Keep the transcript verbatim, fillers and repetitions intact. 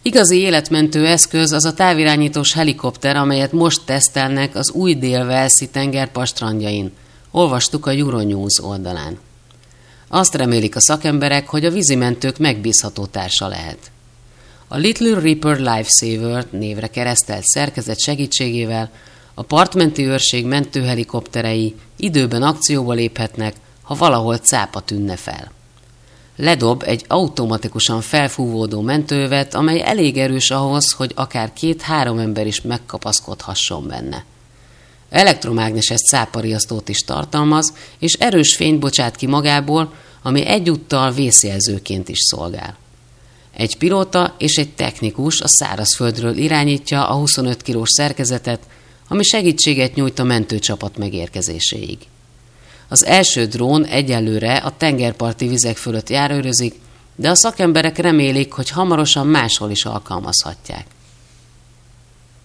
Igazi életmentő eszköz az a távirányítós helikopter, amelyet most tesztelnek az új Dél-Walesi tengerpart strandjain. Olvastuk a Euronews oldalán. Azt remélik a szakemberek, hogy a vízimentők megbízható társa lehet. A Little Ripper Lifesaver névre keresztelt szerkezet segítségével a partmenti őrség mentőhelikopterei időben akcióba léphetnek, ha valahol cápa tűnne fel. Ledob egy automatikusan felfúvódó mentővet, amely elég erős ahhoz, hogy akár két-három ember is megkapaszkodhasson benne. Elektromágneses cápariasztót is tartalmaz, és erős fényt bocsát ki magából, ami egyúttal vészjelzőként is szolgál. Egy pilóta és egy technikus a szárazföldről irányítja a huszonöt kilós szerkezetet, ami segítséget nyújt a mentőcsapat megérkezéséig. Az első drón egyelőre a tengerparti vizek fölött járőrözik, de a szakemberek remélik, hogy hamarosan máshol is alkalmazhatják.